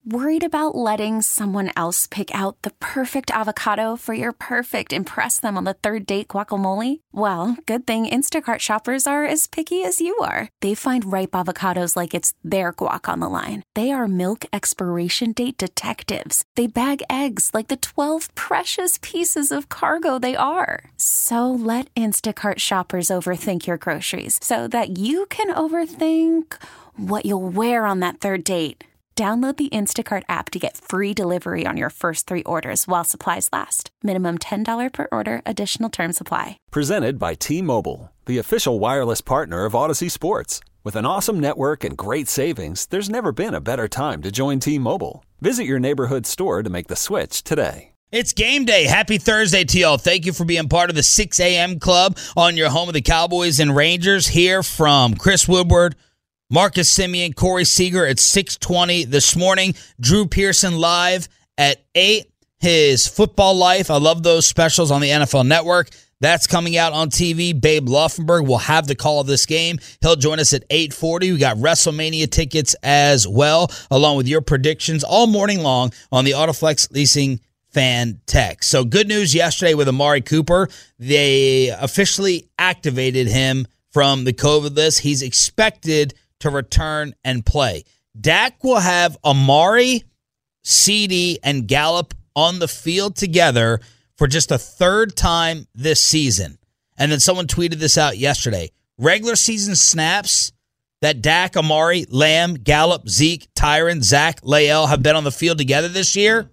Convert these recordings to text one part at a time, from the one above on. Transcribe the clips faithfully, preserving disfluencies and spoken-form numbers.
Worried about letting someone else pick out the perfect avocado for your perfect impress them on the third date guacamole? Well, good thing Instacart shoppers are as picky as you are. They find ripe avocados like it's their guac on the line. They are milk expiration date detectives. They bag eggs like the twelve precious pieces of cargo they are. So let Instacart shoppers overthink your groceries so that you can overthink what you'll wear on that third date. Download the Instacart app to get free delivery on your first three orders while supplies last. Minimum ten dollars per order. Additional terms apply. Presented by T-Mobile, the official wireless partner of Odyssey Sports. With an awesome network and great savings, there's never been a better time to join T-Mobile. Visit your neighborhood store to make the switch today. It's game day. Happy Thursday to y'all. Thank you for being part of the six a.m. club on your home of the Cowboys and Rangers. Here from Chris Woodward, Marcus Simeon, Corey Seager at six twenty this morning. Drew Pearson live at eight. His Football Life. I love those specials on the N F L Network. That's coming out on T V. Babe Laufenberg will have the call of this game. He'll join us at eight forty. We got WrestleMania tickets as well, along with your predictions all morning long on the Autoflex Leasing Fan Text. So good news yesterday with Amari Cooper. They officially activated him from the COVID list. He's expected to return and play. Dak will have Amari, C D, and Gallup on the field together for just a third time this season. And then someone tweeted this out yesterday. Regular season snaps that Dak, Amari, Lamb, Gallup, Zeke, Tyron, Zach, Lael have been on the field together this year?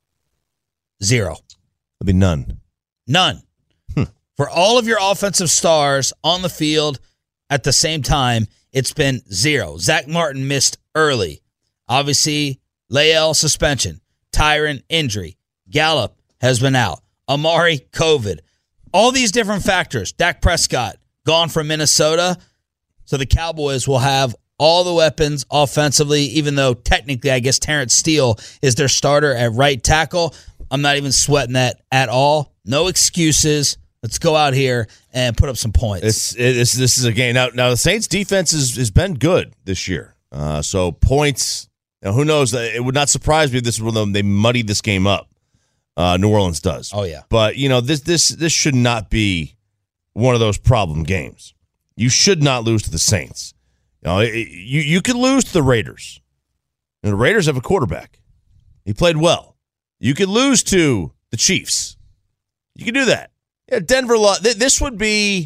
Zero. There'll be none. None. Hmm. For all of your offensive stars on the field at the same time, it's been zero. Zach Martin missed early. Obviously, Lael suspension. Tyron injury. Gallup has been out. Amari COVID. All these different factors. Dak Prescott gone from Minnesota. So the Cowboys will have all the weapons offensively, even though technically I guess Terrence Steele is their starter at right tackle. I'm not even sweating that at all. No excuses. Let's go out here and put up some points. It's, it's, this is a game. Now, now the Saints' defense has, has been good this year. Uh, so points, you know, who knows? It would not surprise me if this is when they muddy this game up. Uh, New Orleans does. Oh, yeah. But, you know, this this this should not be one of those problem games. You should not lose to the Saints. You know, it, you, you could lose to the Raiders. And the Raiders have a quarterback. He played well. You could lose to the Chiefs. You could do that. Yeah, Denver. This would be.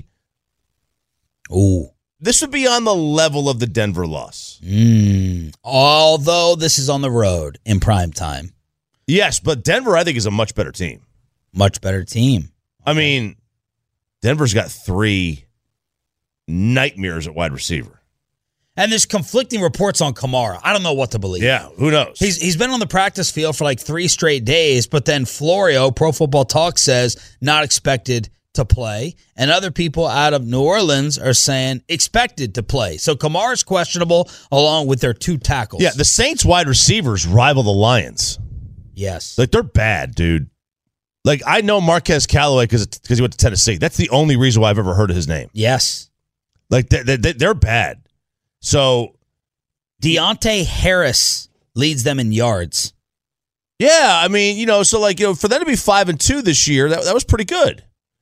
Ooh, this would be on the level of the Denver loss. Mm, although this is on the road in prime time. Yes, but Denver, I think, is a much better team. Much better team. I mean, Denver's got three nightmares at wide receiver. And there's conflicting reports on Kamara. I don't know what to believe. Yeah, who knows? He's he's been on the practice field for like three straight days, but then Florio, Pro Football Talk, says not expected to play. And other people out of New Orleans are saying expected to play. So Kamara's questionable along with their two tackles. Yeah, the Saints wide receivers rival the Lions. Yes. Like, they're bad, dude. Like, I know Marquez Callaway because he went to Tennessee. That's the only reason why I've ever heard of his name. Yes. Like, they, they, they're bad. So, Deontay Harris leads them in yards. Yeah, I mean, you know, so like, you know, for them to be five and two this year, that that was pretty good.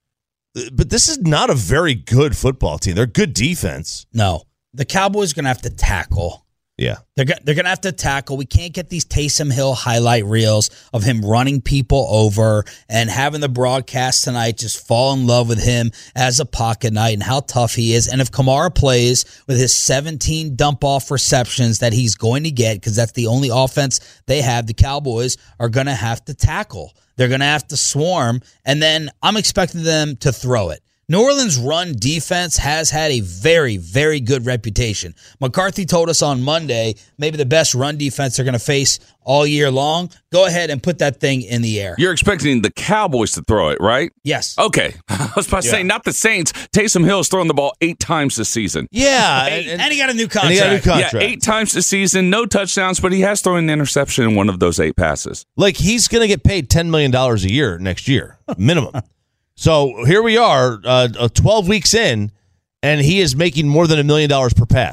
But this is not a very good football team. They're good defense. No, the Cowboys are going to have to tackle. Yeah, they're go- they're going to have to tackle. We can't get these Taysom Hill highlight reels of him running people over and having the broadcast tonight just fall in love with him as a pocket knight and how tough he is. And if Kamara plays with his seventeen dump-off receptions that he's going to get, because that's the only offense they have, the Cowboys are going to have to tackle. They're going to have to swarm, and then I'm expecting them to throw it. New Orleans' run defense has had a very, very good reputation. McCarthy told us on Monday maybe the best run defense they're going to face all year long. Go ahead and put that thing in the air. You're expecting the Cowboys to throw it, right? Yes. Okay. I was about to yeah. say, not the Saints. Taysom Hill's thrown the ball eight times this season. Yeah. Eight, and, and he got a new contract. And he got a new contract. Yeah, eight times this season, no touchdowns, but he has thrown an interception in one of those eight passes. Like, he's going to get paid ten million dollars a year next year, minimum. So here we are, uh, twelve weeks in, and he is making more than a million dollars per pass.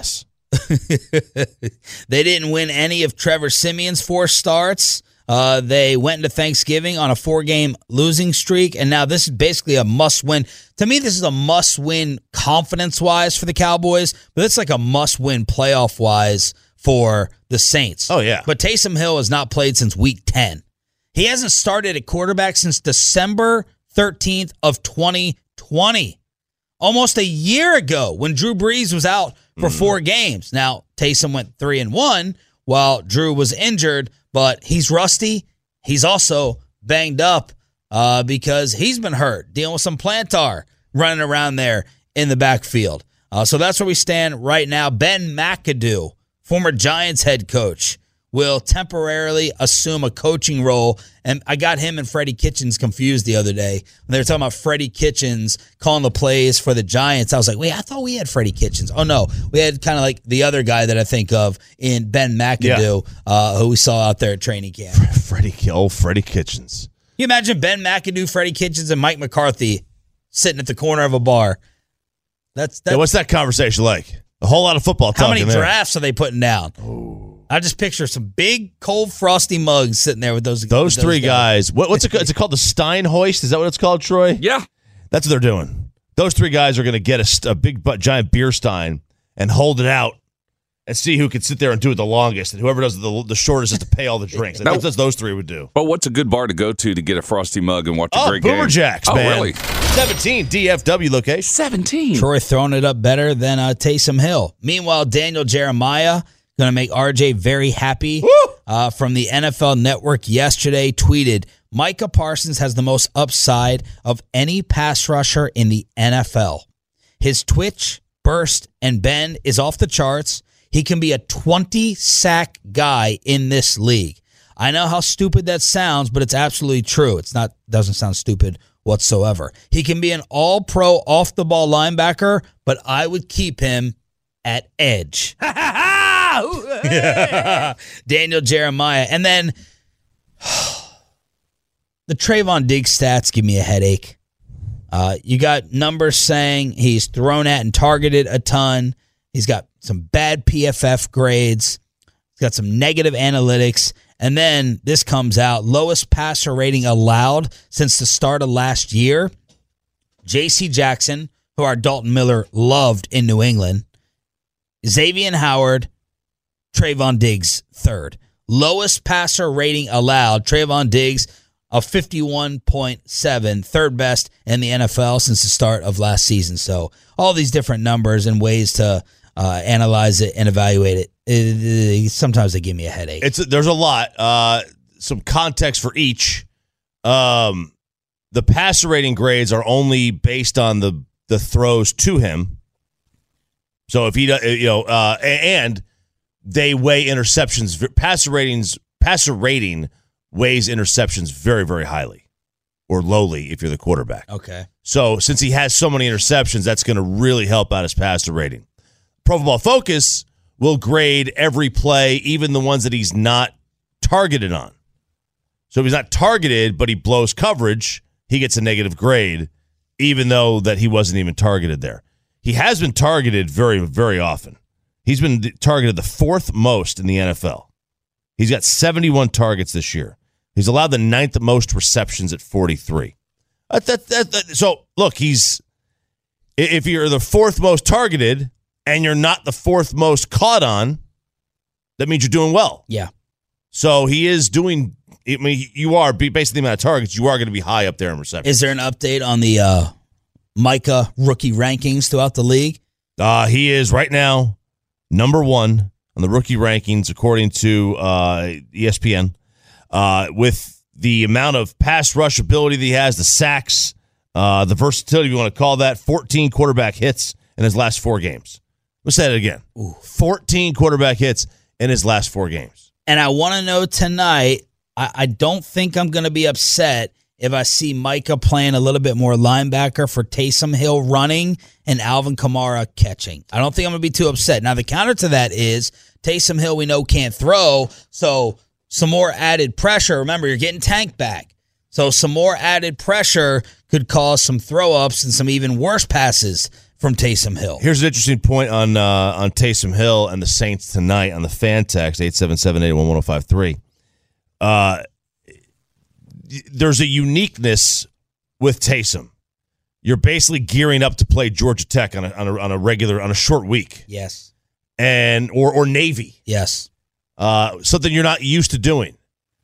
They didn't win any of Trevor Siemian's four starts. Uh, they went into Thanksgiving on a four-game losing streak, and now this is basically a must-win. To me, this is a must-win confidence-wise for the Cowboys, but it's like a must-win playoff-wise for the Saints. Oh, yeah. But Taysom Hill has not played since week ten. He hasn't started at quarterback since December thirteenth of twenty twenty. Almost a year ago when Drew Brees was out for mm. four games. Now, Taysom went three and one while Drew was injured, but he's rusty. He's also banged up uh, because he's been hurt, dealing with some plantar running around there in the backfield. Uh, so that's where we stand right now. Ben McAdoo, former Giants head coach, will temporarily assume a coaching role. And I got him and Freddie Kitchens confused the other day. When they were talking about Freddie Kitchens calling the plays for the Giants, I was like, wait, I thought we had Freddie Kitchens. Oh, no. We had kind of like the other guy that I think of in Ben McAdoo, yeah. uh, who we saw out there at training camp. Freddie, oh, Freddie Kitchens. You imagine Ben McAdoo, Freddie Kitchens, and Mike McCarthy sitting at the corner of a bar. That's, that's yeah, what's that conversation like? A whole lot of football talking. How many there. drafts are they putting down? Oh. I just picture some big, cold, frosty mugs sitting there with those. Those, with three those guys. guys. What, what's it? Is it called the Stein hoist? Is that what it's called, Troy? Yeah, that's what they're doing. Those three guys are going to get a, a big, giant beer stein and hold it out and see who can sit there and do it the longest, and whoever does the, the shortest has to pay all the drinks. I think that's those three would do. But what's a good bar to go to to get a frosty mug and watch a oh, great Boomer game? Jacks, oh, man. really? seventeen D F W location. seventeen. Troy throwing it up better than uh, Taysom Hill. Meanwhile, Daniel Jeremiah, going to make R J very happy, uh, from the N F L Network yesterday, tweeted, Micah Parsons has the most upside of any pass rusher in the N F L. His twitch, burst, and bend is off the charts. He can be a twenty-sack guy in this league. I know how stupid that sounds, but it's absolutely true. It's not doesn't sound stupid whatsoever. He can be an all-pro off-the-ball linebacker, but I would keep him at edge. Daniel Jeremiah. And then the Trayvon Diggs stats give me a headache. Uh, you got numbers saying he's thrown at and targeted a ton. He's got some bad P F F grades. He's got some negative analytics. And then this comes out, lowest passer rating allowed since the start of last year. J C Jackson, who our Dalton Miller loved in New England. Xavier Howard, Trayvon Diggs third. Lowest passer rating allowed, Trayvon Diggs, a fifty-one point seven, third best in the N F L since the start of last season. So all these different numbers and ways to uh, analyze it and evaluate it, it, it, sometimes they give me a headache. It's There's a lot. Uh, some context for each. Um, the passer rating grades are only based on the, the throws to him. So if he, you know, uh, and they weigh interceptions, passer ratings, passer rating weighs interceptions very, very highly, or lowly if you're the quarterback. Okay. So since he has so many interceptions, that's going to really help out his passer rating. Pro Football Focus will grade every play, even the ones that he's not targeted on. So if he's not targeted, but he blows coverage, he gets a negative grade, even though that he wasn't even targeted there. He has been targeted very, very often. He's been targeted the fourth most in the N F L. He's got seventy-one targets this year. He's allowed the ninth most receptions at forty-three. That, that, that, that, so, look, he's if you're the fourth most targeted and you're not the fourth most caught on, that means you're doing well. Yeah. So he is doing, I mean, you are, based on the amount of targets, you are going to be high up there in receptions. Is there an update on the uh, Micah rookie rankings throughout the league? Uh, he is right now number one on the rookie rankings, according to uh, E S P N, uh, with the amount of pass rush ability that he has, the sacks, uh, the versatility, if you want to call that, fourteen quarterback hits in his last four games. Let's say that again. Ooh. fourteen quarterback hits in his last four games. And I want to know tonight, I, I don't think I'm going to be upset if I see Micah playing a little bit more linebacker for Taysom Hill running and Alvin Kamara catching. I don't think I'm going to be too upset. Now, the counter to that is Taysom Hill we know can't throw, so some more added pressure. Remember, you're getting Tank back. So some more added pressure could cause some throw-ups and some even worse passes from Taysom Hill. Here's an interesting point on uh, on Taysom Hill and the Saints tonight on the fan text, eight seven seven, eight one one, zero five three. Uh, there's a uniqueness with Taysom. You're basically gearing up to play Georgia Tech on a, on a, on a regular, on a short week. Yes. And or or Navy. Yes. Uh, something you're not used to doing.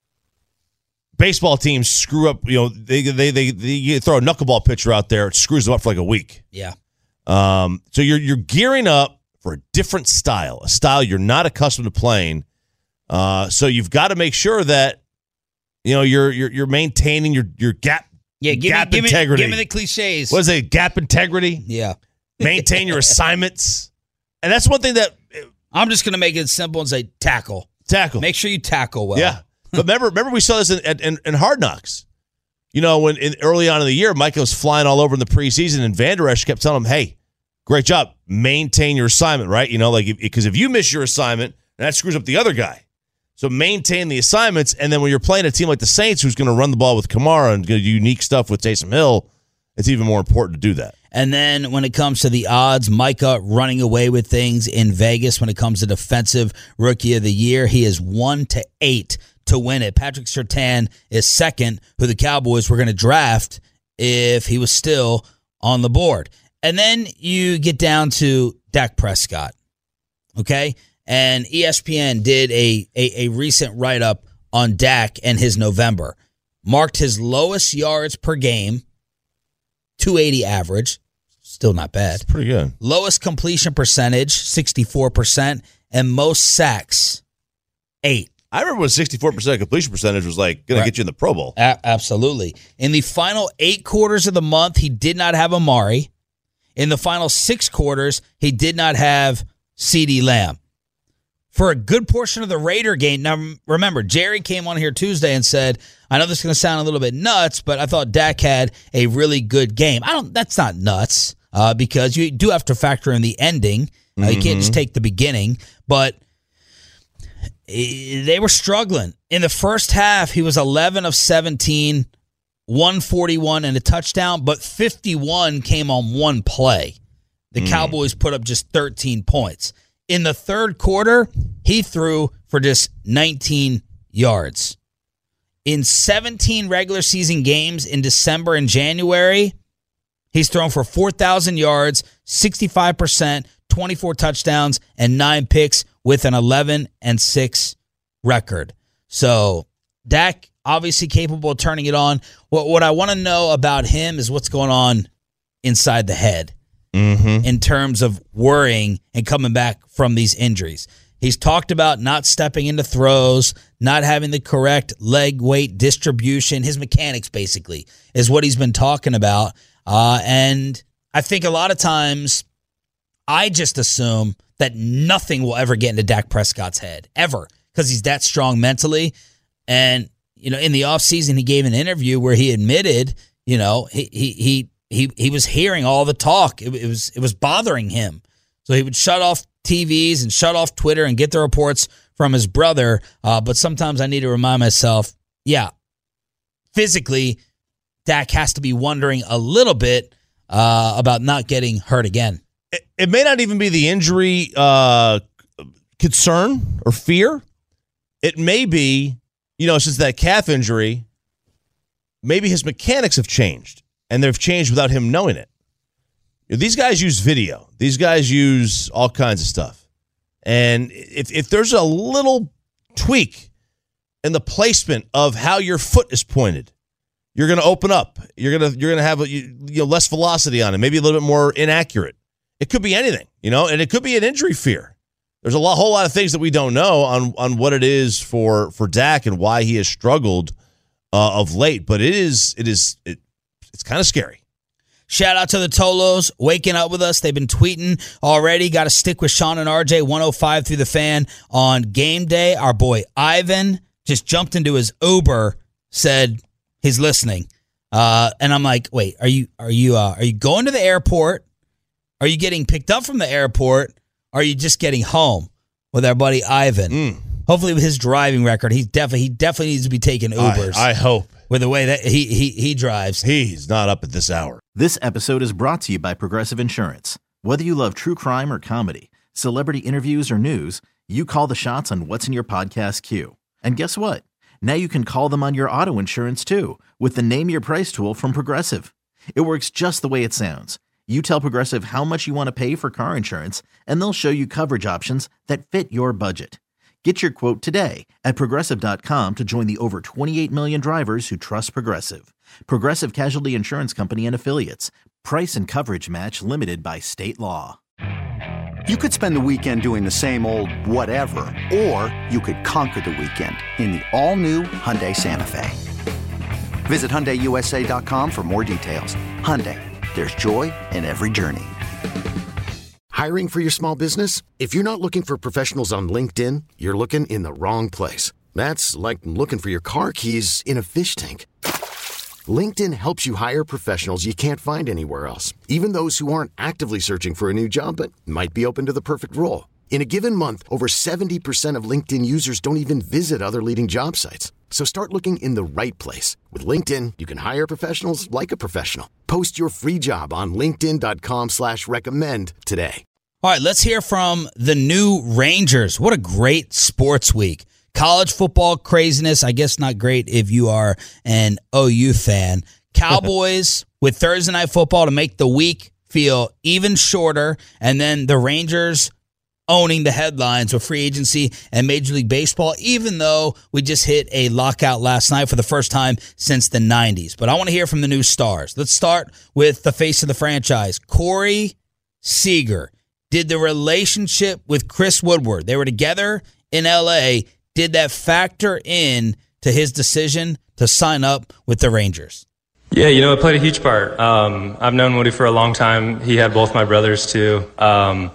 Baseball teams screw up, you know, they they they, they you throw a knuckleball pitcher out there, it screws them up for like a week. Yeah. Um, so you're you're gearing up for a different style, a style you're not accustomed to playing. Uh, so you've got to make sure that you know you're you're you're maintaining your your gap yeah give gap me, give integrity. Me, give me the cliches. What is it? Gap integrity. Yeah. Maintain your assignments, and that's one thing that I'm just gonna make it simple and say tackle. Tackle. Make sure you tackle well. Yeah. But remember, remember we saw this in, in, in Hard Knocks. You know, when in, early on in the year, Micah was flying all over in the preseason, and Van Der Esch kept telling him, hey, great job. Maintain your assignment, right? You know, like because if, if you miss your assignment, that screws up the other guy. So maintain the assignments, and then when you're playing a team like the Saints who's going to run the ball with Kamara and do unique stuff with Taysom Hill, it's even more important to do that. And then when it comes to the odds, Micah running away with things in Vegas when it comes to defensive rookie of the year, he is one to eight to win it. Patrick Surtain is second, who the Cowboys were going to draft if he was still on the board. And then you get down to Dak Prescott, okay? And E S P N did a, a, a recent write-up on Dak and his November. Marked his lowest yards per game, two eighty average, still not bad. It's pretty good. Lowest completion percentage, sixty-four percent, and most sacks, eight. I remember when sixty-four percent completion percentage was like going Right. to get you in the Pro Bowl. A- absolutely. In the final eight quarters of the month, he did not have Amari. In the final six quarters, he did not have CeeDee Lamb. For a good portion of the Raider game, now remember, Jerry came on here Tuesday and said, I know this is going to sound a little bit nuts, but I thought Dak had a really good game. I don't. That's not nuts uh, because you do have to factor in the ending. Uh, Mm-hmm. You can't just take the beginning, but they were struggling. In the first half, he was eleven of seventeen, one forty-one and a touchdown, but fifty-one came on one play. The mm. Cowboys put up just thirteen points. In the third quarter, he threw for just nineteen yards. In seventeen regular season games in December and January, he's thrown for four thousand yards, sixty-five percent, twenty-four touchdowns, and nine picks with an eleven and six record. So Dak obviously capable of turning it on. What what I want to know about him is what's going on inside the head mm-hmm. in terms of worrying and coming back from these injuries. He's talked about not stepping into throws, not having the correct leg weight distribution. His mechanics, basically, is what he's been talking about. Uh, and I think a lot of times I just assume that nothing will ever get into Dak Prescott's head, ever, because he's that strong mentally. And, you know, in the offseason, he gave an interview where he admitted, you know, he he he he, he was hearing all the talk. It, it was it was bothering him. So he would shut off T Vs and shut off Twitter and get the reports from his brother. Uh, but sometimes I need to remind myself, yeah, physically, Dak has to be wondering a little bit uh, about not getting hurt again. It, it may not even be the injury uh, concern or fear. It may be, you know, since that calf injury, maybe his mechanics have changed, and they've changed without him knowing it. These guys use video. These guys use all kinds of stuff. And if if there's a little tweak in the placement of how your foot is pointed, you're going to open up. You're going to you're going to have a, you know, less velocity on it, maybe a little bit more inaccurate. It could be anything, you know, and it could be an injury fear. There's a lot, whole lot of things that we don't know on on what it is for for Dak and why he has struggled uh, of late. But it is it is it, it's kind of scary. Shout out to the Tolos waking up with us. They've been tweeting already. Got to stick with Sean and R J one oh five through the fan on game day. Our boy Ivan just jumped into his Uber, said he's listening. Uh, and I'm like, wait, are you are you uh, are you going to the airport? Are you getting picked up from the airport? Or are you just getting home with our buddy Ivan? Mm. Hopefully, with his driving record, he's definitely he definitely needs to be taking Ubers. I, I hope. With the way that he he he drives. He's not up at this hour. This episode is brought to you by Progressive Insurance. Whether you love true crime or comedy, celebrity interviews or news, you call the shots on what's in your podcast queue. And guess what? Now you can call them on your auto insurance too with the Name Your Price tool from Progressive. It works just the way it sounds. You tell Progressive how much you want to pay for car insurance, and they'll show you coverage options that fit your budget. Get your quote today at Progressive dot com to join the over twenty-eight million drivers who trust Progressive. Progressive Casualty Insurance Company and Affiliates. Price and coverage match limited by state law. You could spend the weekend doing the same old whatever, or you could conquer the weekend in the all-new Hyundai Santa Fe. Visit Hyundai U S A dot com for more details. Hyundai, there's joy in every journey. Hiring for your small business? If you're not looking for professionals on LinkedIn, you're looking in the wrong place. That's like looking for your car keys in a fish tank. LinkedIn helps you hire professionals you can't find anywhere else, even those who aren't actively searching for a new job but might be open to the perfect role. In a given month, over seventy percent of LinkedIn users don't even visit other leading job sites. So start looking in the right place. With LinkedIn, you can hire professionals like a professional. Post your free job on linkedin dot com slash recommend today. All right, let's hear from the new Rangers. What a great sports week. College football craziness, I guess not great if you are an O U fan. Cowboys with Thursday Night Football to make the week feel even shorter, and then the Rangers owning the headlines with free agency and Major League Baseball, even though we just hit a lockout last night for the first time since the nineties. But I want to hear from the new stars. Let's start with the face of the franchise, Corey Seager. Did the relationship with Chris Woodward, they were together in L A, did that factor in to his decision to sign up with the Rangers? Yeah, you know, it played a huge part. Um, I've known Woody for a long time. He had both my brothers, too. Um,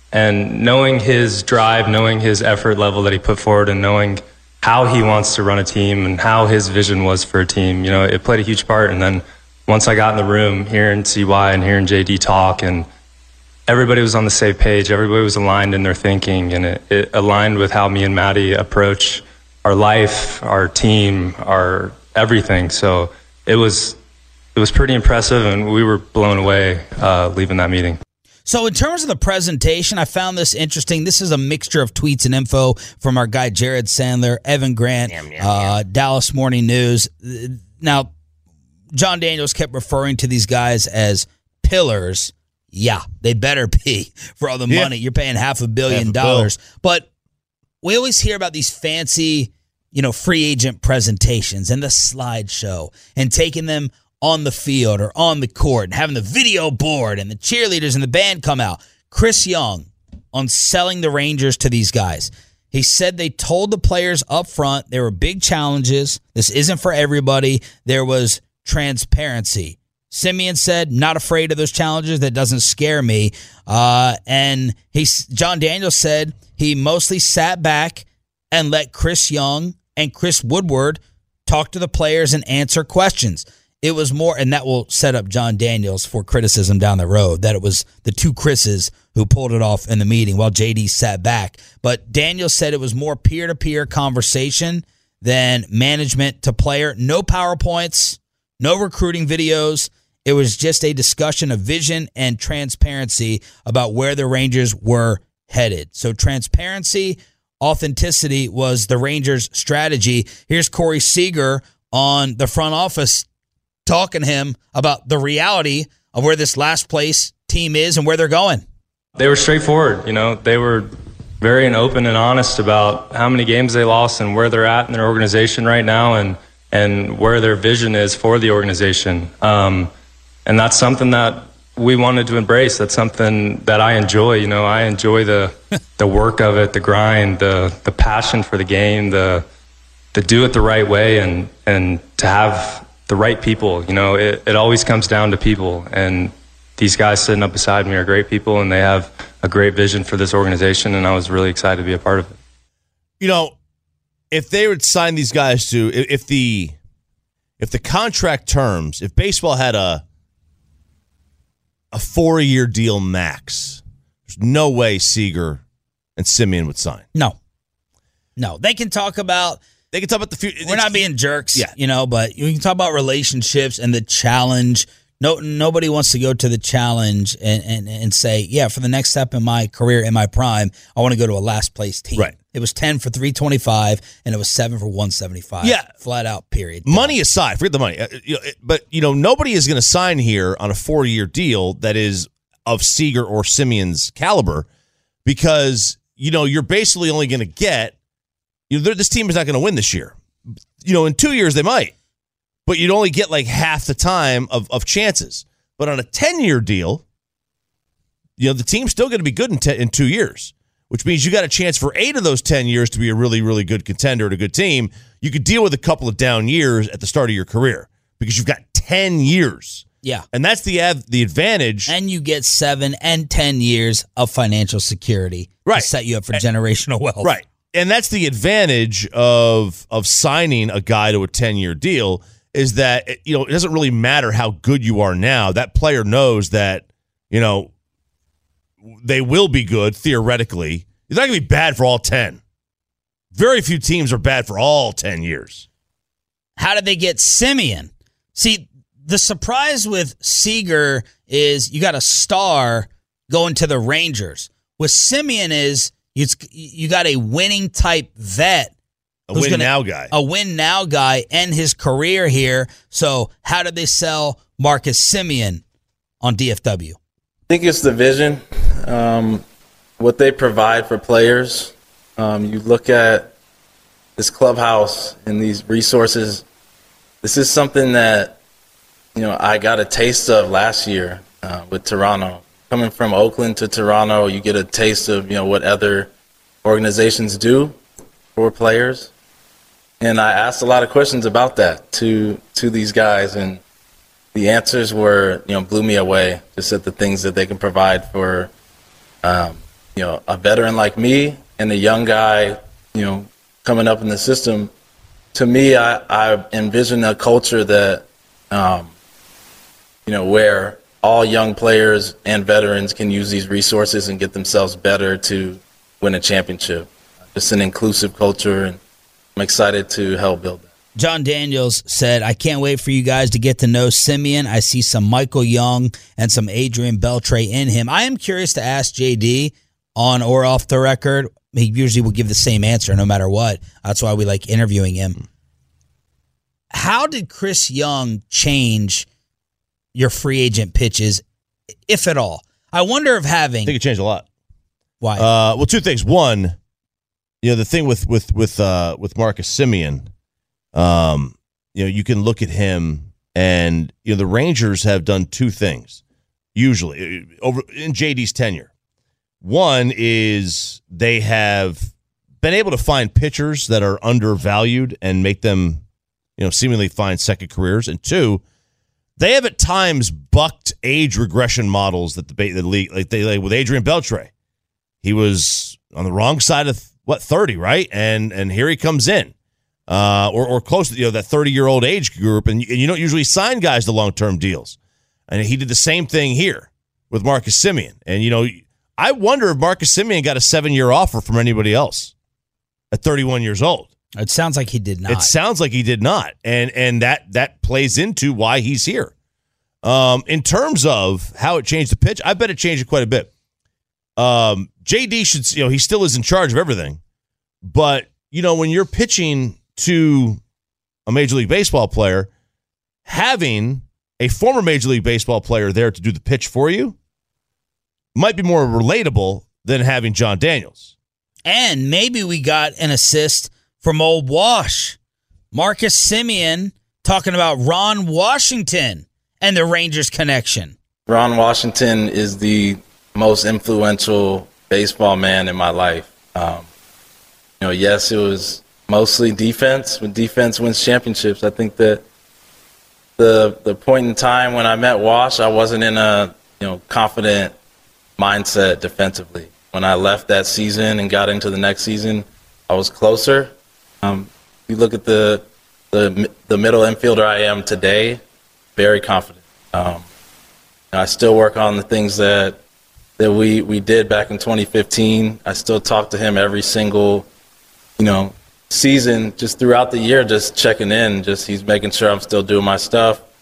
and knowing his drive, knowing his effort level that he put forward, and knowing how he wants to run a team and how his vision was for a team, you know, it played a huge part. And then once I got in the room, hearing C Y and hearing J D talk, and everybody was on the same page. Everybody was aligned in their thinking, and it, it aligned with how me and Maddie approach our life, our team, our everything. So it was it was pretty impressive, and we were blown away uh, leaving that meeting. So in terms of the presentation, I found this interesting. This is a mixture of tweets and info from our guy Jared Sandler, Evan Grant, yum, yum, uh, yum. Dallas Morning News. Now, John Daniels kept referring to these guys as pillars. Yeah, they better be for all the money. Yeah. You're paying half a billion half a dollars. Bill. But we always hear about these fancy, you know, free agent presentations and the slideshow and taking them on the field or on the court and having the video board and the cheerleaders and the band come out. Chris Young on selling the Rangers to these guys. He said they told the players up front there were big challenges. This isn't for everybody. There was transparency. Simeon said, not afraid of those challenges. That doesn't scare me. Uh, and he, John Daniels said he mostly sat back and let Chris Young and Chris Woodward talk to the players and answer questions. It was more, and that will set up John Daniels for criticism down the road, that it was the two Chris's who pulled it off in the meeting while J D sat back. But Daniels said it was more peer-to-peer conversation than management to player. No PowerPoints, no recruiting videos. It was just a discussion of vision and transparency about where the Rangers were headed. So transparency, authenticity was the Rangers' strategy. Here's Corey Seager on the front office talking to him about the reality of where this last place team is and where they're going. They were straightforward. You know, they were very open and honest about how many games they lost and where they're at in their organization right now, and and where their vision is for the organization. Um, and that's something that we wanted to embrace. That's something that I enjoy. You know, I enjoy the the work of it, the grind, the the passion for the game, the to do it the right way, and and to have the right people. You know, it, it always comes down to people, and these guys sitting up beside me are great people, and they have a great vision for this organization, and I was really excited to be a part of it. You know, if they would sign these guys to, if the if the contract terms, if baseball had a a four-year deal max, there's no way Seager and Simeon would sign. No. No. They can talk about... They can talk about the future. We're not being jerks, yeah. you know, but you can talk about relationships and the challenge No, nobody wants to go to the challenge and, and, and say, yeah, for the next step in my career, in my prime, I want to go to a last place team. Right. It was ten for three twenty-five, and it was seven for one seventy-five. Yeah. Flat out, period. Money aside, forget the money. Uh, you know, but, you know, nobody is going to sign here on a four-year deal that is of Seager or Simeon's caliber because, you know, you're basically only going to get, you know, this team is not going to win this year. You know, in two years they might. But you'd only get like half the time of, of chances. But on a ten-year deal, you know, the team's still going to be good in, ten, in two years, which means you got a chance for eight of those ten years to be a really, really good contender and a good team. You could deal with a couple of down years at the start of your career because you've got ten years. Yeah. And that's the ad, the advantage. And you get seven and ten years of financial security right. to set you up for generational wealth. Right. And that's the advantage of of signing a guy to a ten-year deal is that, you know, it doesn't really matter how good you are now. That player knows that, you know, they will be good theoretically. It's not going to be bad for all ten. Very few teams are bad for all ten years. How did they get Simeon? See, the surprise with Seager is you got a star going to the Rangers. With Simeon is you, you got a winning type vet. A win gonna, now guy. A win now guy end his career here. So how did they sell Marcus Simeon on D F W? I think it's the vision, um, what they provide for players. Um, you look at this clubhouse and these resources. This is something that, you know, I got a taste of last year uh, with Toronto. Coming from Oakland to Toronto, you get a taste of, you know, what other organizations do for players. And I asked a lot of questions about that to to these guys, and the answers were, you know, blew me away. Just at the things that they can provide for, um, you know, a veteran like me and a young guy, you know, coming up in the system. To me, I, I envision a culture that, um, you know, where all young players and veterans can use these resources and get themselves better to win a championship. Just an inclusive culture, and I'm excited to help build that. John Daniels said, I can't wait for you guys to get to know Simeon. I see some Michael Young and some Adrian Beltre in him. I am curious to ask J D on or off the record. He usually will give the same answer no matter what. That's why we like interviewing him. How did Chris Young change your free agent pitches, if at all? I wonder if having... I think it changed a lot. Why? Uh, well, two things. One, you know, the thing with with with uh, with Marcus Simeon, um, you know, you can look at him, and you know, the Rangers have done two things usually over in J D's tenure. One is they have been able to find pitchers that are undervalued and make them, you know, seemingly find second careers, and two, they have at times bucked age regression models that the, the league, like they like with Adrian Beltre. He was on the wrong side of what thirty, right? And and here he comes in, uh, or or close to, you know, that thirty year old age group, and, and you don't usually sign guys to long term deals, and he did the same thing here with Marcus Simeon. And you know, I wonder if Marcus Simeon got a seven year offer from anybody else at thirty one years old. It sounds like he did not. It sounds like he did not, and and that that plays into why he's here. Um, in terms of how it changed the pitch, I bet it changed it quite a bit. Um, J D should, you know, he still is in charge of everything, but you know, when you're pitching to a Major League Baseball player, having a former Major League Baseball player there to do the pitch for you might be more relatable than having John Daniels. And maybe we got an assist from old Wash. Marcus Simeon talking about Ron Washington and the Rangers connection. Ron Washington is the most influential baseball man in my life. Um, you know, yes, it was mostly defense. When defense wins championships, I think that the the point in time when I met Wash, I wasn't in a, you know, confident mindset defensively. When I left that season and got into the next season, I was closer. Um, you look at the the the middle infielder I am today, very confident. Um, I still work on the things that that we, we did back in twenty fifteen. I still talk to him every single, you know, season, just throughout the year, just checking in. Just he's making sure I'm still doing my stuff.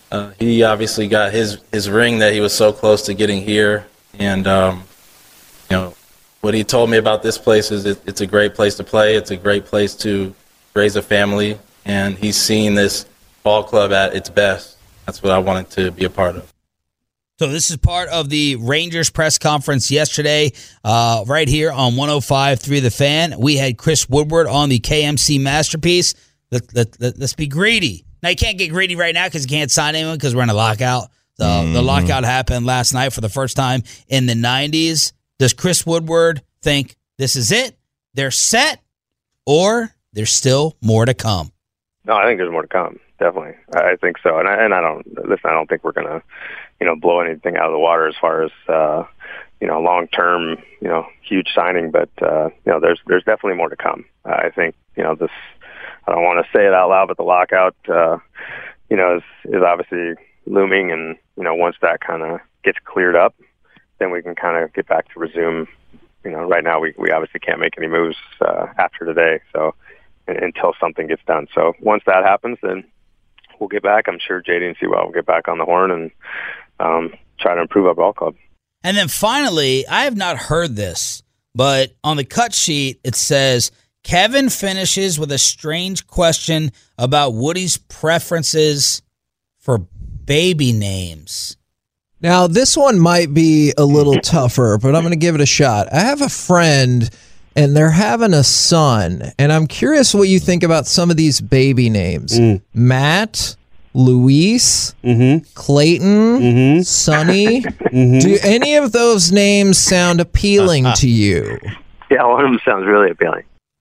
Uh, he obviously got his, his ring that he was so close to getting here. And, um, you know, what he told me about this place is it, it's a great place to play. It's a great place to raise a family. And he's seen this ball club at its best. That's what I wanted to be a part of. So this is part of the Rangers press conference yesterday, uh, right here on one oh five point three The Fan. We had Chris Woodward on the K M C Masterpiece. Let, let, let, let's be greedy. Now, you can't get greedy right now because you can't sign anyone because we're in a lockout. So mm-hmm. The lockout happened last night for the first time in the nineties. Does Chris Woodward think this is it, they're set, or there's still more to come? No, I think there's more to come, definitely. I think so. And I, and I don't, listen, I don't think we're going to, you know, blow anything out of the water as far as, uh, you know, long-term, you know, huge signing. But, uh, you know, there's there's definitely more to come. Uh, I think, you know, this, I don't want to say it out loud, but the lockout, uh, you know, is, is obviously looming. And, you know, once that kind of gets cleared up, then we can kind of get back to resume. You know, right now we, we obviously can't make any moves uh, after today, so until something gets done. So once that happens, then we'll get back. I'm sure J D and C-Well will get back on the horn and um, try to improve our ball club. And then finally, I have not heard this, but on the cut sheet it says Kevin finishes with a strange question about Woody's preferences for baby names. Now, this one might be a little tougher, but I'm going to give it a shot. I have a friend, and they're having a son, and I'm curious what you think about some of these baby names. Mm. Matt, Luis, mm-hmm. Clayton, mm-hmm. Sonny. Mm-hmm. Do any of those names sound appealing to you? Yeah, one of them sounds really appealing.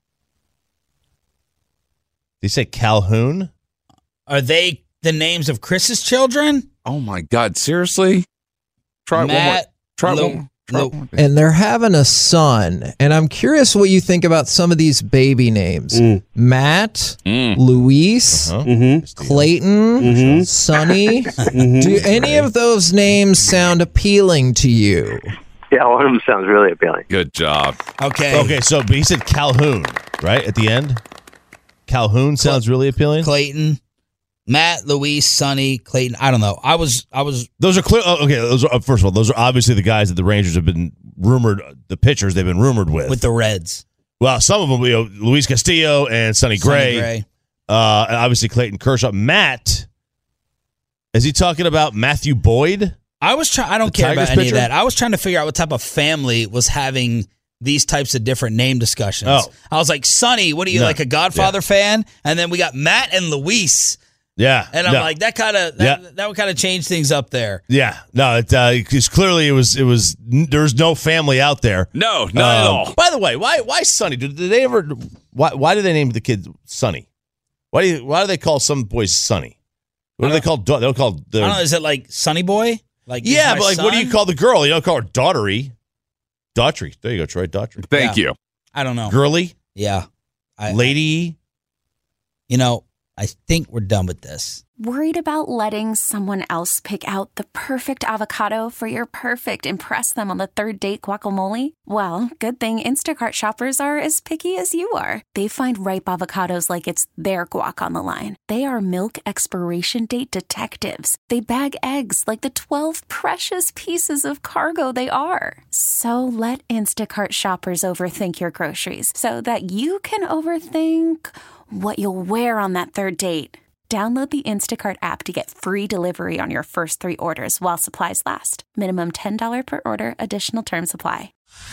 Did you say Calhoun? Are they the names of Chris's children? Oh, my God. Seriously? Try Matt, one more. Try Lo- one more. Try Lo- one more. And they're having a son, and I'm curious what you think about some of these baby names. Mm. Matt, mm. Luis, uh-huh. mm-hmm. Clayton, mm-hmm. Sonny. Mm-hmm. Do any of those names sound appealing to you? Yeah, one of them sounds really appealing. Good job. Okay. Okay, so but he said Calhoun, right, at the end? Calhoun sounds really appealing? Clayton. Matt, Luis, Sonny, Clayton. I don't know. I was, I was. Those are clear. Oh, okay, those are first of all, those are obviously the guys that the Rangers have been rumored. The pitchers they've been rumored with. With the Reds. Well, some of them, you know, Luis Castillo and Sonny Gray. Sonny Gray. Uh, and obviously Clayton Kershaw. Matt, is he talking about Matthew Boyd? I was trying. I don't care Tigers about any pitcher? of that. I was trying to figure out what type of family was having these types of different name discussions. Oh. I was like, Sonny, what are you, No. like a Godfather Yeah. fan? And then we got Matt and Luis. Yeah, And I'm no. like, that kind of that, Yeah. that would kind of change things up there. Yeah, no, it uh, because clearly it was it was there's no family out there. No, not at Um, all. By the way, why why Sonny? Did, did they ever? Why why do they name the kid Sonny? Why do you, why do they call some boys Sonny? What do they call? They'll call the. I don't know. Is it like Sonny Boy? Like he's Yeah, my but like, what do you son? call the girl? You don't call her Daughtery. Daughtry. There you go, Troy. Daughtry. Thank Yeah. you. I don't know. Girly. Yeah, I, Lady. You know, I think we're done with this. Worried about letting someone else pick out the perfect avocado for your perfect impress them on the third date guacamole? Well, good thing Instacart shoppers are as picky as you are. They find ripe avocados like it's their guac on the line. They are milk expiration date detectives. They bag eggs like the twelve precious pieces of cargo they are. So let Instacart shoppers overthink your groceries so that you can overthink what you'll wear on that third date. Download the Instacart app to get free delivery on your first three orders while supplies last. Minimum ten dollars per order. Additional terms apply.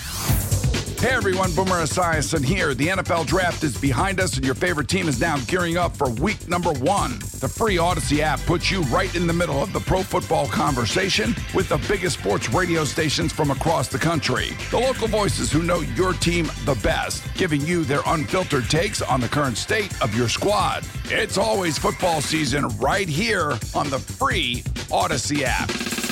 Hey everyone, Boomer Esiason here. The N F L Draft is behind us and your favorite team is now gearing up for week number one. The free Odyssey app puts you right in the middle of the pro football conversation with the biggest sports radio stations from across the country. The local voices who know your team the best, giving you their unfiltered takes on the current state of your squad. It's always football season right here on the free Odyssey app.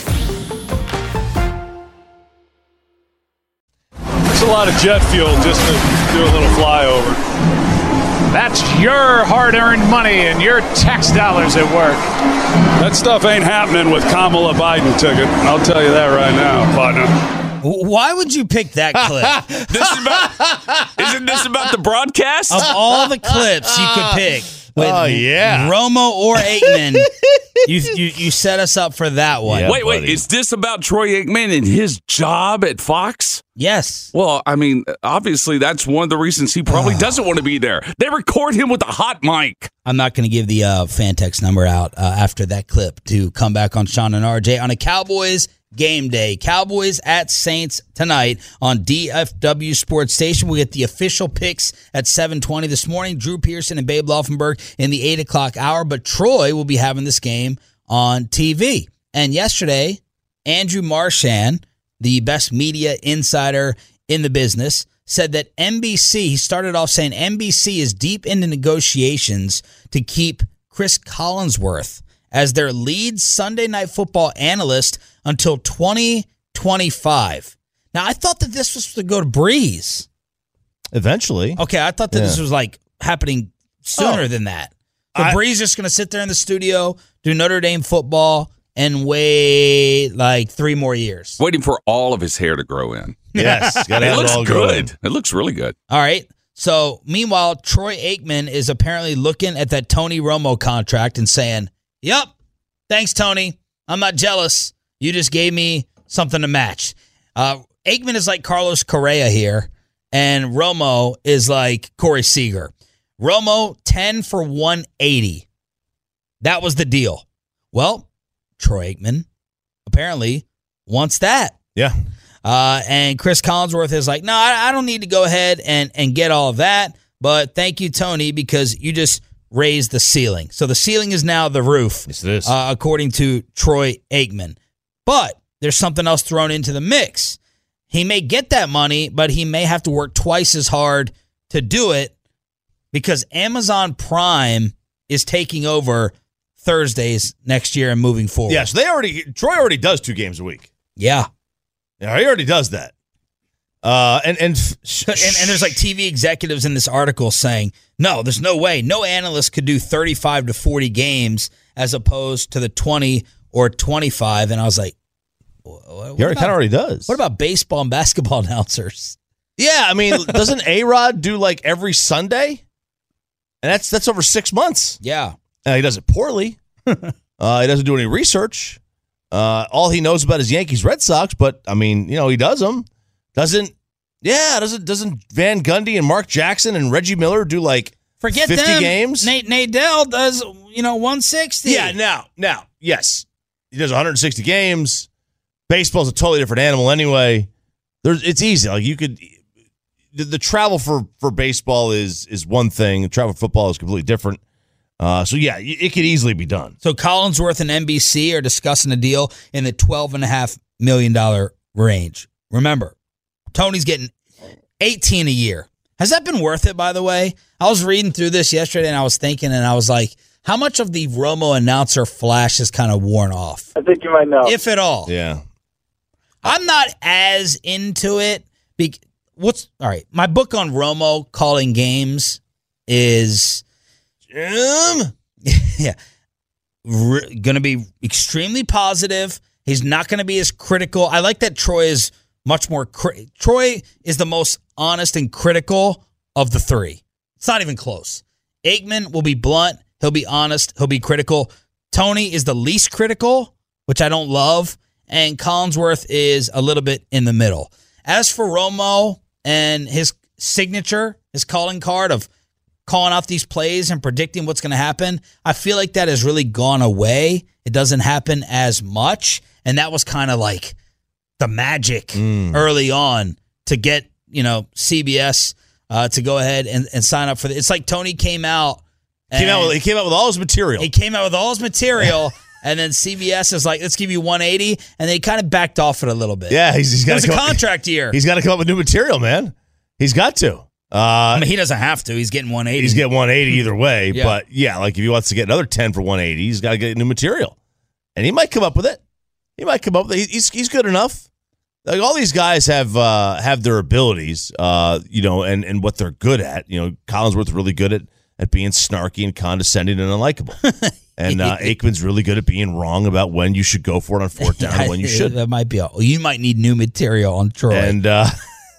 A lot of jet fuel just to do a little flyover. That's your hard-earned money and your tax dollars at work. That stuff ain't happening with Kamala Biden ticket. I'll tell you that right now, partner. Why would you pick that clip? This is about, isn't this about the broadcast? Of all the clips you could pick, with Oh, yeah. Romo or Aikman, You, you you set us up for that one. Yeah, wait, wait. buddy. Is this about Troy Aikman and his job at Fox? Yes. Well, I mean, obviously, that's one of the reasons he probably doesn't want to be there. They record him with a hot mic. I'm not going to give the uh, fan text number out uh, after that clip to come back on Sean and R J on a Cowboys game day. Cowboys at Saints tonight on D F W Sports Station. We get the official picks at seven twenty this morning. Drew Pearson and Babe Laufenberg in the eight o'clock hour. But Troy will be having this game on T V. And yesterday, Andrew Marchand, the best media insider in the business, said that N B C, he started off saying N B C is deep into negotiations to keep Chris Collinsworth as their lead Sunday Night Football analyst until twenty twenty-five. Now, I thought that this was supposed to go to Breeze. Eventually. Okay, I thought that Yeah. this was like happening sooner Oh. than that. So I- Breeze just going to sit there in the studio, do Notre Dame football, and wait like three more years. Waiting for all of his hair to grow in. Yes, gotta it have it looks all grow in. good. It looks really good. All right. So, meanwhile, Troy Aikman is apparently looking at that Tony Romo contract and saying, yep, thanks, Tony. I'm not jealous. You just gave me something to match. Uh, Aikman is like Carlos Correa here, and Romo is like Corey Seager. Romo, ten for one eighty. That was the deal. Well, Troy Aikman apparently wants that. Yeah. Uh, and Chris Collinsworth is like, no, I, I don't need to go ahead and, and get all of that. But thank you, Tony, because you just raised the ceiling. So the ceiling is now the roof, Yes, it is. uh, according to Troy Aikman. But there's something else thrown into the mix. He may get that money, but he may have to work twice as hard to do it because Amazon Prime is taking over Thursdays next year and moving forward. Yeah, so they already, Troy already does two games a week. Yeah. Yeah, he already does that. Uh, and, and, and and there's like T V executives in this article saying, no, there's no way. No analyst could do thirty-five to forty games as opposed to the twenty or twenty-five. And I was like, what he already kind of already does. What about baseball and basketball announcers? Yeah, I mean, doesn't A-Rod do like every Sunday? And that's that's over six months. Yeah. And he does it poorly. uh, he doesn't do any research. Uh, all he knows about is Yankees, Red Sox, but I mean, you know, he does them. Doesn't, yeah, doesn't doesn't Van Gundy and Mark Jackson and Reggie Miller do like Forget fifty them. games? Nate Nadell does, you know, one sixty. Yeah, now, now, yes. He does one hundred sixty games. Baseball's a totally different animal anyway. There's, it's easy. Like you could, the, the travel for, for baseball is is one thing. The travel for football is completely different. Uh, so, yeah, it could easily be done. So Collinsworth and N B C are discussing a deal in the twelve point five million dollars range. Remember, Tony's getting eighteen a year. Has that been worth it, by the way? I was reading through this yesterday, and I was thinking, and I was like, how much of the Romo announcer flash has kind of worn off? I think you might know. If at all. Yeah. I'm not as into it. Be- What's all right, my book on Romo calling games is... Jim? yeah. Re- going to be extremely positive. He's not going to be as critical. I like that Troy is much more... Cri- Troy is the most honest and critical of the three. It's not even close. Aikman will be blunt. He'll be honest. He'll be critical. Tony is the least critical, which I don't love. And Collinsworth is a little bit in the middle. As for Romo and his signature, his calling card of calling out these plays and predicting what's going to happen, I feel like that has really gone away. It doesn't happen as much. And that was kind of like the magic mm. early on to get, you know, C B S uh, to go ahead and, and sign up for it. It's like Tony came out. Came out with, he came out with all his material. He came out with all his material. And then C B S is like, let's give you one eighty. And they kind of backed off it a little bit. Yeah, he's, he's got it was a contract year. He's got to come up with new material, man. He's got to. Uh, I mean, he doesn't have to. He's getting one eighty. He's getting one eighty either way. Yeah. But yeah, like if he wants to get another ten for one eighty, he's got to get new material. And he might come up with it. He might come up with it. He's, he's good enough. Like all these guys have uh, have their abilities, uh, you know, and, and what they're good at. You know, Collinsworth's really good at, at being snarky and condescending and unlikable. And uh, Aikman's really good at being wrong about when you should go for it on fourth down and when you shouldn't. That might be. A, you might need new material on Troy. And uh,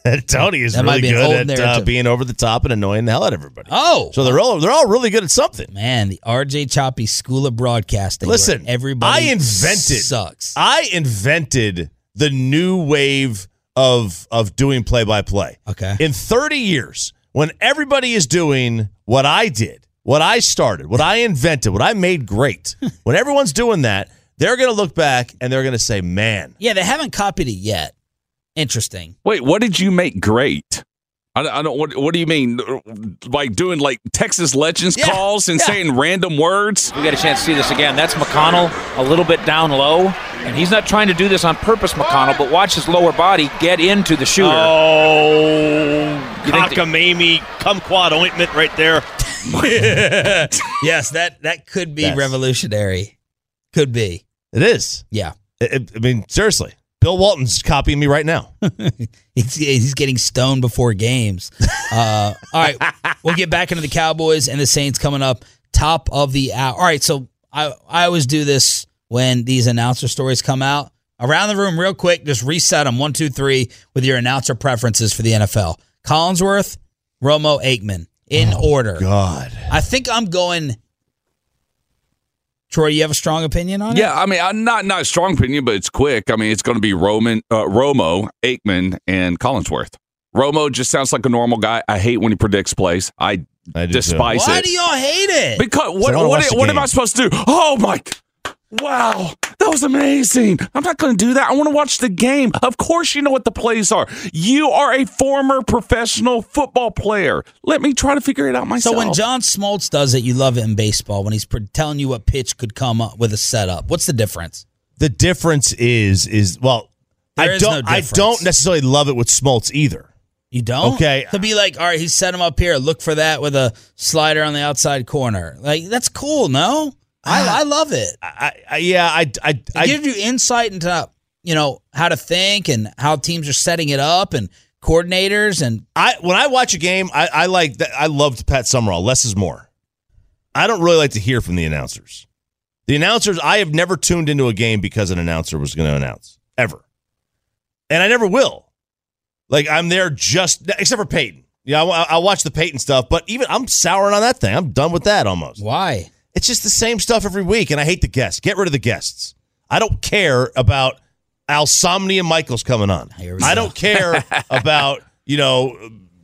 Tony is That might really be an old good at uh, narrative. being over the top and annoying the hell out of everybody. Oh, so they're all they're all really good at something. Man, the R J Choppy School of Broadcasting. Listen, where everybody I invented sucks. I invented the new wave of of doing play by play. Okay, in thirty years, when everybody is doing what I did, what I started, what I invented, what I made great, when everyone's doing that, they're going to look back and they're going to say, "Man, yeah, they haven't copied it yet." Interesting. Wait, what did you make great? I, I don't. What, what do you mean? Like doing like Texas Legends Yeah, calls and yeah. saying random words? We got a chance to see this again. That's McConnell a little bit down low, and he's not trying to do this on purpose, McConnell, but watch his lower body get into the shooter. Oh, You think the- cockamamie kumquat ointment right there. Yes, that that could be Yes. revolutionary. Could be. it is." Yeah. I, I mean, seriously, Bill Walton's copying me right now. He's, he's getting stoned before games. Uh, all right, we'll get back into the Cowboys and the Saints coming up top of the hour. All right, so I, I always do this when these announcer stories come out. Around the room real quick, just reset them, one, two, three, with your announcer preferences for the N F L. Collinsworth, Romo, Aikman, in Oh, order. God. I think I'm going... Troy, you have a strong opinion on it? Yeah, I mean, I'm not not a strong opinion, but it's quick. I mean, it's going to be Roman, uh, Romo, Aikman, and Collinsworth. Romo just sounds like a normal guy. I hate when he predicts plays. I, I do despise Why it. do y'all hate it? Because what I wanna what, watch the what am game. I supposed to do? Oh my! Wow, that was amazing. I'm not going to do that. I want to watch the game. Of course, you know what the plays are. You are a former professional football player. Let me try to figure it out myself. So when John Smoltz does it, you love it in baseball when he's pre- telling you what pitch could come up with a setup. What's the difference? The difference is is well, There I is don't no I difference. don't necessarily love it with Smoltz either. You don't? Okay. To be like, all right, he set him up here. Look for that with a slider on the outside corner. Like, that's cool, no? I, I love it. I, I yeah, I I It I gives you insight into, you know, how to think and how teams are setting it up and coordinators and I when I watch a game, I, I like that. I loved Pat Summerall. Less is more. I don't really like to hear from the announcers. The announcers, I have never tuned into a game because an announcer was going to announce ever, and I never will. Like I'm there just except for Peyton. Yeah, I, I watch the Peyton stuff, but even I'm souring on that thing. I'm done with that almost. Why? It's just the same stuff every week, and I hate the guests. Get rid of the guests. I don't care about Alsomnia Michaels coming on. I don't care about, you know,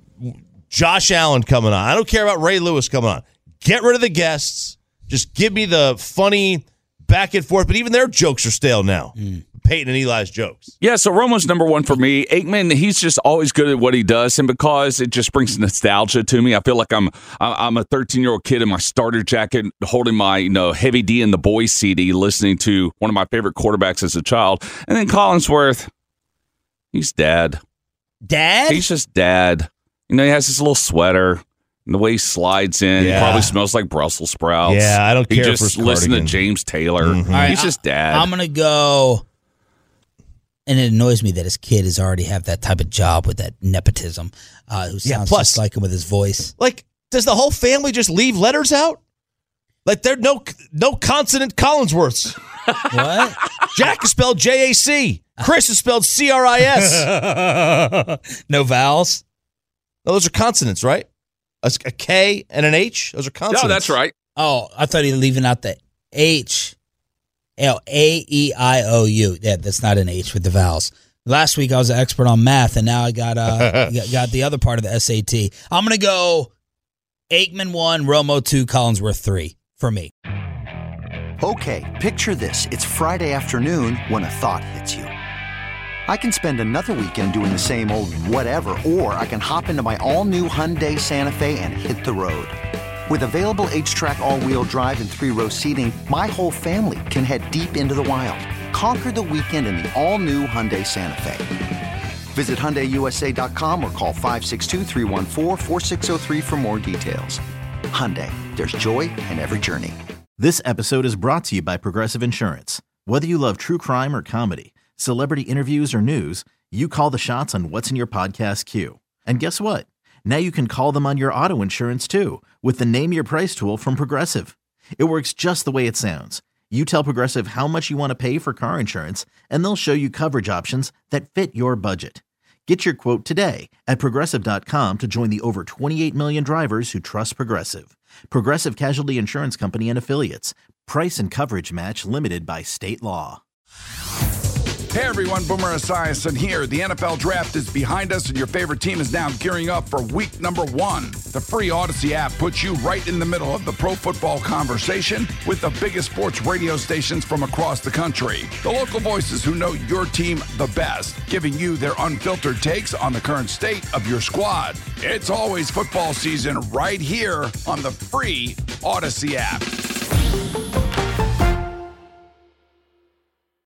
Josh Allen coming on. I don't care about Ray Lewis coming on. Get rid of the guests. Just give me the funny back and forth. But even their jokes are stale now. Mm. Peyton and Eli's jokes. Yeah, so Romo's number one for me. Aikman, he's just always good at what he does, and because it just brings nostalgia to me, I feel like I'm I'm a thirteen-year-old kid in my starter jacket, holding my you know Heavy D and the Boys C D, listening to one of my favorite quarterbacks as a child. And then Collinsworth, he's dad. Dad? He's just dad. You know, he has this little sweater. And the way he slides in, Yeah. he probably smells like Brussels sprouts. Yeah, I don't he care for just his listen to cardigan. James Taylor. Mhm. All right, He's just dad. I'm going to go, and it annoys me that his kid has already have that type of job with that nepotism, uh, who sounds Yeah, plus- just like him with his voice. Like, does the whole family just leave letters out? Like, there's no no consonant Collinsworths. What? Jack is spelled J A C. Chris is spelled C R I S. No vowels? No, those are consonants, right? A, a K and an H. Those are consonants. No, that's right. Oh, I thought he was leaving out the H. L A E I O U. Yeah, that's not an H with the vowels. Last week I was an expert on math, and now I got uh got, got the other part of the S A T. I'm gonna go Aikman one, Romo two, Collinsworth three for me. Okay, picture this. It's Friday afternoon when a thought hits you. I can spend another weekend doing the same old whatever, or I can hop into my all-new Hyundai Santa Fe and hit the road. With available H-Track all-wheel drive and three-row seating, my whole family can head deep into the wild. Conquer the weekend in the all-new Hyundai Santa Fe. Visit Hyundai U S A dot com or call five six two, three one four, four six zero three for more details. Hyundai, there's joy in every journey. This episode is brought to you by Progressive Insurance. Whether you love true crime or comedy, celebrity interviews or news, you call the shots on what's in your podcast queue. And guess what? Now you can call them on your auto insurance too with the Name Your Price tool from Progressive. It works just the way it sounds. You tell Progressive how much you want to pay for car insurance, and they'll show you coverage options that fit your budget. Get your quote today at Progressive dot com to join the over twenty-eight million drivers who trust Progressive. Progressive Casualty Insurance Company and Affiliates. Price and coverage match limited by state law. Hey everyone, Boomer Esiason here. The N F L Draft is behind us and your favorite team is now gearing up for week number one. The free Odyssey app puts you right in the middle of the pro football conversation with the biggest sports radio stations from across the country. The local voices who know your team the best, giving you their unfiltered takes on the current state of your squad. It's always football season right here on the free Odyssey app.